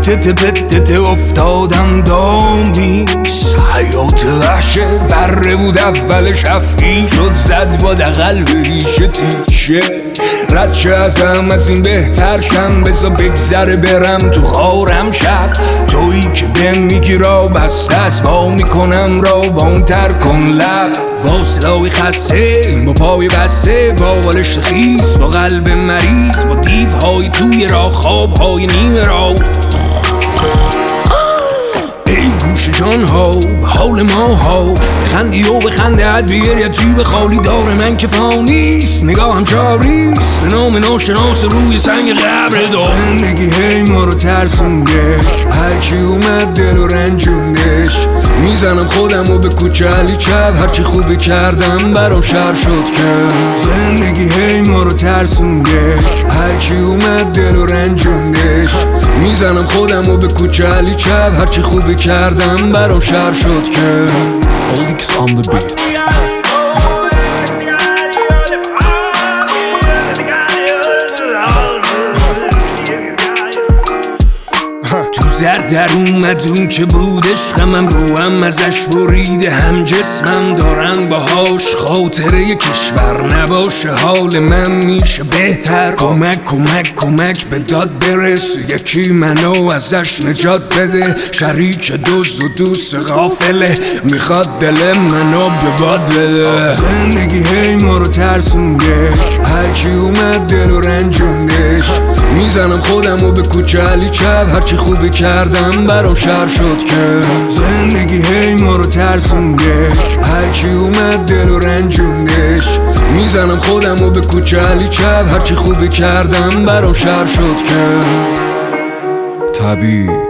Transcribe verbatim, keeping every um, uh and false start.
تته پتته افتادم دامیست. حیات وحشه بره بود اولش افعی شد زد با دقل به ریشه تیشه. رد شه ازم از این بهتر شم بزا بگذره برم تو خارم شب. تویی که بهم میگی را بسته است با میکنم را با اون تر کن لب. با سلاوی خسته با پای بسته با بالشت خیس با قلب مریض با دیوهای توی را خوابهای نیمه را. ای گوش جان ها به حال ما ها خندی و به خنده حد بیر یا جیب خالی داره من که فانیست. نگاهم جاریست به نام ناشناس روی سنگ قبر دار. زندگی هی ما رو ترسوندش هرچی اومد دل و رنجوندش. میزنم خودم و به کوچه علی چپ هرچی خوبی کردم برام شر شد که. زندگی هی ما رو ترسوندش هرچی اومد دل و رنجوندش. میزنم خودم و به کوچه علی چپ هرچی خوبی کردم برام شر شد که. Olix on the beat. تو زر در اومد اون که بودش غمم رو هم ازش بریده هم جسمم دارن باهاش خاطره کشور نباشه حال من میشه بهتر. کمک کمک کمک به داد برس یکی منو ازش نجات بده. شریک دوست و دوست غافله میخواد دل منو به باد بده. زندگی هی ما رو ترسوندش هرکی اومد دل و رنجوندش. میزنم خودم و به کوچه علی چپ هرچی خوبی کردم برام شر شد که. زندگی هی ما رو ترسوندش هرچی اومد دل و رنجوندش. میزنم خودم و به کوچه علی چپ هرچی خوبی کردم برام شر شد که. طبیعی